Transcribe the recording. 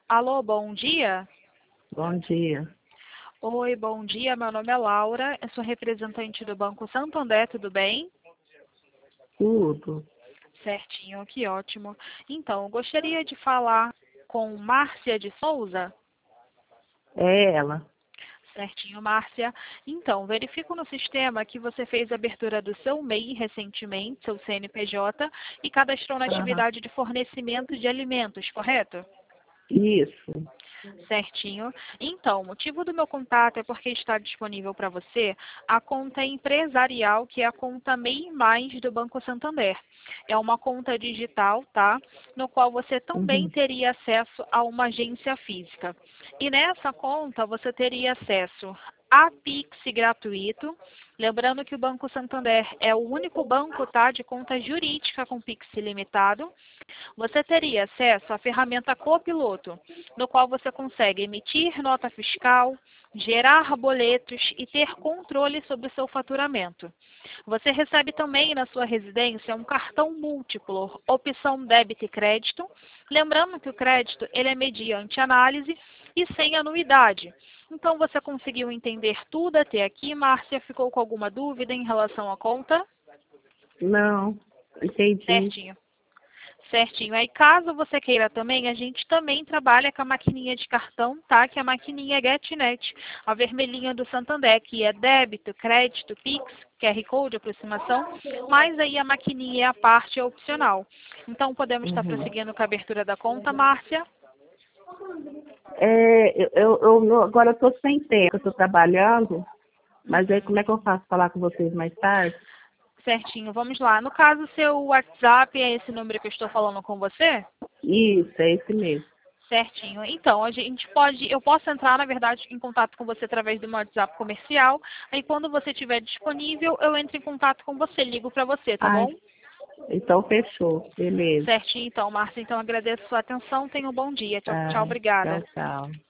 Alô, bom dia. Bom dia. Oi, bom dia. Meu nome é Laura. Eu sou representante do Banco Santander, tudo bem? Tudo. Certinho, que ótimo. Então, eu gostaria de falar com Márcia de Souza. É ela. Certinho, Márcia. Então, verifico no sistema que você fez a abertura do seu MEI recentemente, seu CNPJ, e cadastrou na Aham. atividade de fornecimento de alimentos, correto? Isso. Certinho. Então, o motivo do meu contato é porque está disponível para você a conta empresarial, que é a conta MEI Mais do Banco Santander. É uma conta digital, tá? No qual você também Uhum. teria acesso a uma agência física. E nessa conta você teria acesso a Pix gratuito. Lembrando que o Banco Santander é o único banco, tá, de conta jurídica com Pix ilimitado. Você teria acesso à ferramenta Copiloto, no qual você consegue emitir nota fiscal, gerar boletos e ter controle sobre o seu faturamento. Você recebe também na sua residência um cartão múltiplo, opção débito e crédito. Lembrando que o crédito ele é mediante análise e sem anuidade. Então você conseguiu entender tudo até aqui, Márcia? Ficou com alguma dúvida em relação à conta? Não, entendi. Certinho. Certinho. Aí, caso você queira também, a gente também trabalha com a maquininha de cartão, tá? Que é a maquininha GetNet, a vermelhinha do Santander, que é débito, crédito, Pix, QR Code, aproximação, mas aí a maquininha é a parte opcional. Então, podemos estar Uhum. prosseguindo com a abertura da conta, Márcia? Agora eu estou sem tempo, eu estou trabalhando, mas aí Uhum. como é que eu faço falar com vocês mais tarde? Certinho, vamos lá. No caso, seu WhatsApp é esse número que eu estou falando com você? Isso, é esse mesmo. Certinho. Então, eu posso entrar, na verdade, em contato com você através do meu WhatsApp comercial. Aí, quando você estiver disponível, eu entro em contato com você, ligo para você, tá Ai, bom? então fechou. Beleza. Certinho, então, Márcia. Então, agradeço a sua atenção. Tenha um bom dia. Tchau, tchau, Tá. Tchau, obrigada. tchau.